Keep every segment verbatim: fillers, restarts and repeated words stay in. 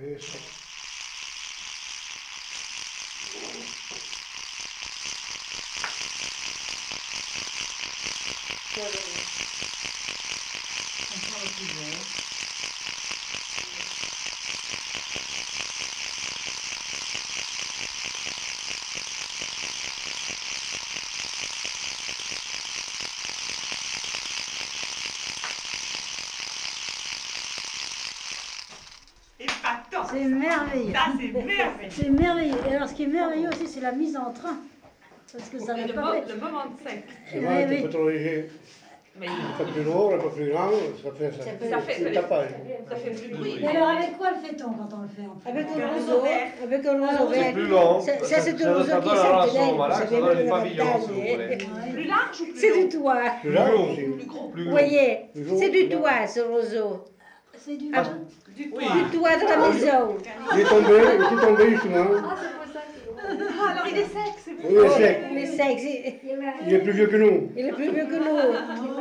Et ça. On prend le plus gros. Épatant. C'est merveilleux. Ça, c'est merveilleux. C'est merveilleux. Et alors, ce qui est merveilleux aussi, c'est la mise en train. Parce que ça Et n'est le, pas mo- fait. le moment de sec. C'est Oui, vrai, oui. un peu trop léger. Mais Un peu plus lourd, un peu plus grand, ça fait ça. Ça fait- ça fait- C'est tapage. ça fait plus de bruit. Et alors, avec quoi le fait-on quand on le fait en fait Avec Un un roseau roseau, vert. avec un roseau C'est vert. plus long. Ça, ça, c'est ça un roseau ça qui donne est alors à ce centenaire, moment-là, vous ça savez, donne même les pavillons, l'avantage, si vous hein. voulez. Plus large ou plus C'est long? du toit. Plus large aussi. Plus gros. Plus Vous long. voyez, Plus long, c'est du plus long. toit, ce roseau. C'est du Ah, vin. Du Oui. toit. Du toit de la maison. Il est tombé, il est tombé justement. Ah, alors il est sec, c'est bon. Oui, il est sec. Il est sec, c'est- Il est plus vieux que nous. il est plus vieux que nous.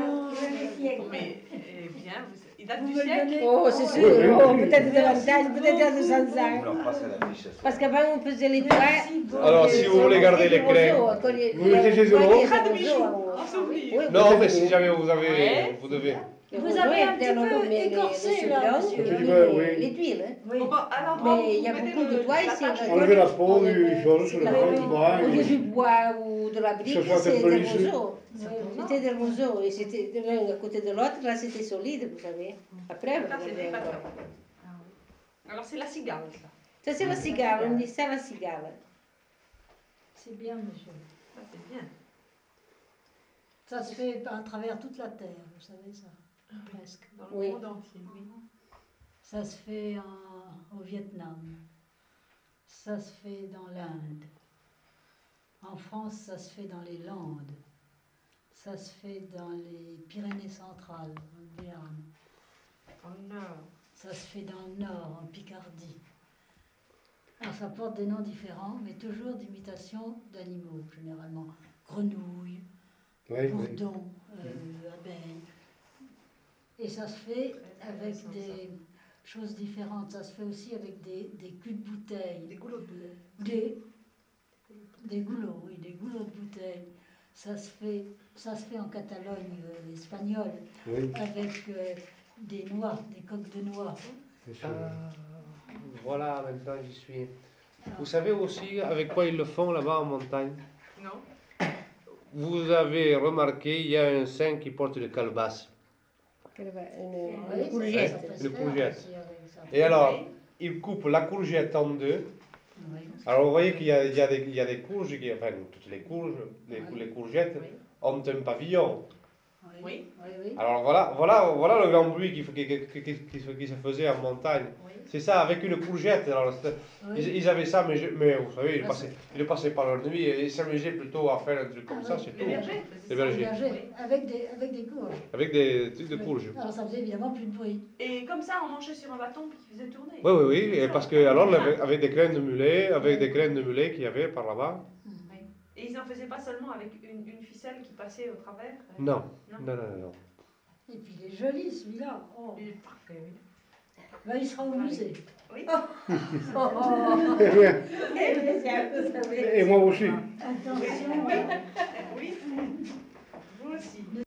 Mais, eh bien, vous- il date Vous du me le siècle. donnez. Oh, c'est sûr. Oui, oui. Oh, peut-être davantage, peut-être il y a deux cents ans. Alors, passez la fiche. Parce qu'avant, on faisait les toits. Merci beaucoup. Alors, si vous voulez garder les crèmes. Vous mettez chez eux. En souvenir. Oui, Non, mais si jamais vous avez, Ouais. vous devez. Vous avez un petit peu écorcé, là, monsieur. Un petit peu, oui. Les tuiles. hein. Oui. Bon, bon, à l'endroit Mais où il y a vous mettez beaucoup de le- toits la ici, tâche, on Enlever la peau du sol sur le Ah fond oui. du bois. Au lieu et- du bois ou de la brique, Ça soit c'est un peu des lisse. roseaux. C'était des roseaux. Et c'était de l'un à côté de l'autre, là c'était solide, vous savez. Après, Là, vous c'est avez- épatant. Alors, c'est la cigale, ça. ça c'est la cigale, on dit ça la cigale. C'est bien, monsieur. Ça, c'est bien. Ça se fait à travers toute la terre, vous savez ça. Presque. Dans le Oui. monde entier, oui. Ça se fait en- au Vietnam. Ça se fait dans l'Inde. En France, ça se fait dans les Landes. Ça se fait dans les Pyrénées centrales, en Béarn. Dans le nord. Ça se fait dans le Nord, en Picardie. Alors ça porte des noms différents, mais toujours d'imitation d'animaux, généralement. Grenouille, Oui, oui. bourdon, euh, abeille. Et ça se fait avec des choses différentes. Ça se fait aussi avec des, des culs de bouteille. Des goulots de bleu. Des, des goulots, oui, des goulots de bouteille. Ça se fait, ça se fait en Catalogne euh, espagnole, Oui, avec euh, des noix, des coques de noix. c'est ça. Voilà, maintenant j'y suis. Vous savez aussi avec quoi ils le font là-bas en montagne? Non? Vous avez remarqué, il y a un saint qui porte une calebasse. Une, Oui, une ça courgette. peut se Une faire courgette. aussi avec ça. Et alors, il coupe la courgette en deux. Oui. Alors vous voyez qu'il y a, il y a des, il y a des courges, qui, enfin toutes les courges, les, Oui. les courgettes Oui. ont un pavillon. Oui, oui, oui. Alors voilà, voilà, voilà le grand bruit qui, qui, qui, qui- qui se- qui se faisait en montagne. Oui. C'est ça, avec une courgette. Alors, c'était- Oui. ils, ils avaient ça, mais, je- mais vous savez, ils Ah, passaient, ils passaient par leur nuit et ils s'amusaient plutôt à faire un truc comme Ah ça, oui. c'est Les tout. bergers. Les Un bergers. berger, avec des, avec des courges. Avec des trucs de Oui. courges. Alors ça faisait évidemment plus de bruit. Et comme ça, on mangeait sur un bâton puis qui faisait tourner. Oui, oui, oui, et parce que alors, avec, avec des graines de mulet, avec des graines de mulet qu'il y avait par là-bas. Oui. Et ils n'en faisaient pas seulement avec une, une ficelle qui passait au travers. Non, Non. non, non, non. non. Et puis il est joli celui-là. Oh. Il est parfait, oui. Ben, il sera au musée. Oui. Eh bien, Et et moi aussi. Attention. Oui. Vous aussi.